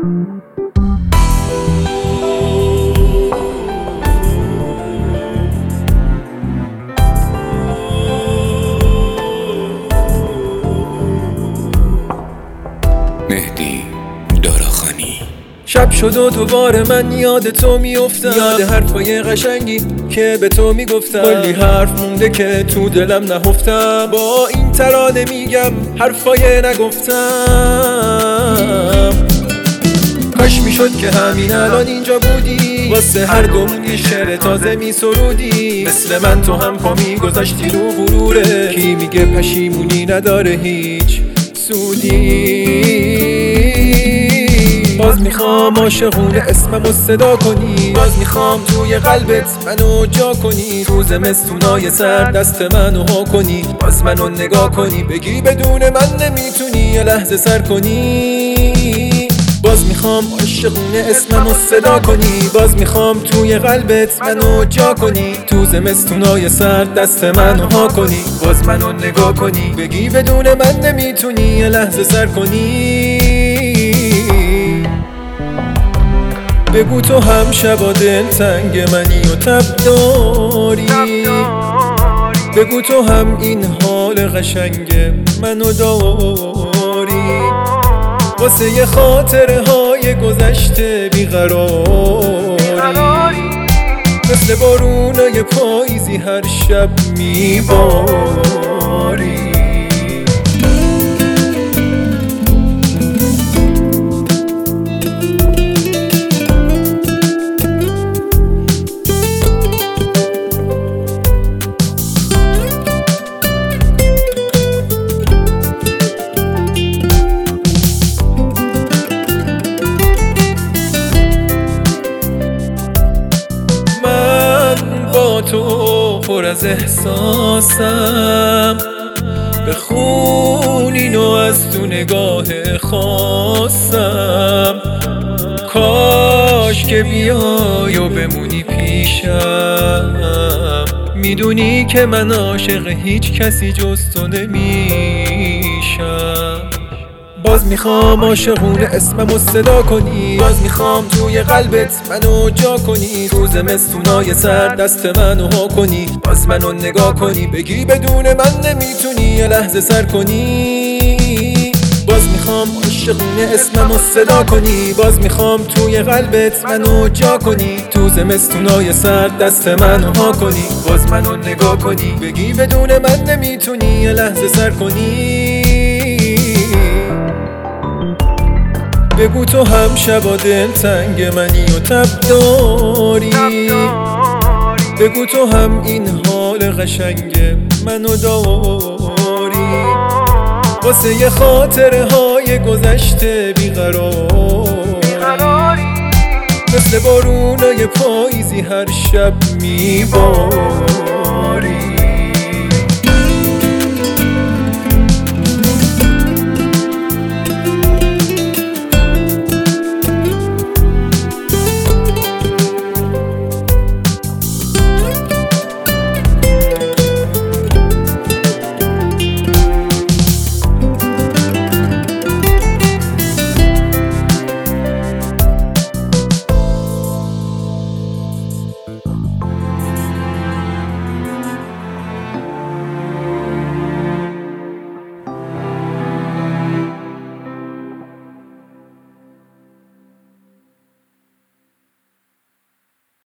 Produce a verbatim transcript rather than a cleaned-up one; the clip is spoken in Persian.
مهدی داراخانی. شب شد و دوباره من یاد تو میافتم، یاد حرفای قشنگی که به تو میگفتم. کلی حرف مونده که تو دلم نهفتم، با این ترانه میگم حرفای نگفتم. کاش میشد که همین الان اینجا بودی، واسه هر دومون یه شعر تازه میسرودی. مثل من تو هم پا میگذاشتی رو غروره، کی میگه پشیمونی نداره هیچ سودی. باز میخوام عاشقونه اسممو صدا کنی، باز میخوام توی قلبت منو جا کنی. تو زمستونای سر دست منو ها کنی، باز منو نگاه کنی، بگی بدون من نمیتونی یه لحظه سر کنی. باز میخوام عاشقونه اسممو صدا کنی، باز میخوام توی قلبت منو جا کنی. تو زمستونای سر دست منو ها کنی، باز منو نگاه کنی، بگی بدون من نمیتونی یه لحظه سر کنی. بگو تو هم شبا دلتنگ منی و تب داری، بگو تو هم این حال قشنگ منو داری. واسه یه خاطره های گذشته بیقراری، مثل بارونای پاییزی هر شب میباری. تو پر از احساسم، بخون اینو از تو نگاه خواستم. کاش که بیای و بمونی پیشم، میدونی که من عاشق هیچ کسی جز تو نمیشم. باز میخوام عاشقونه اسممو صدا کنی، باز میخوام توی قلبت منو جا کنی. تو زمستونای سر دست منو ها کنی، باز منو نگاه کنی، بگی بدون من نمیتونی یه لحظه سر کنی. باز میخوام عاشقونه اسممو صدا کنی، باز میخوام توی قلبت منو جا کنی. تو زمستونای سر دست منو ها کنی، باز منو نگاه کنی، بگی بدون من نمیتونی یه لحظه سر کنی. بگو تو هم شبا دلتنگ منی و تب داری، بگو تو هم این حال قشنگ منو داری. واسه یه خاطره های گذشته بیقراری، مثل بارونای پاییزی هر شب میباری.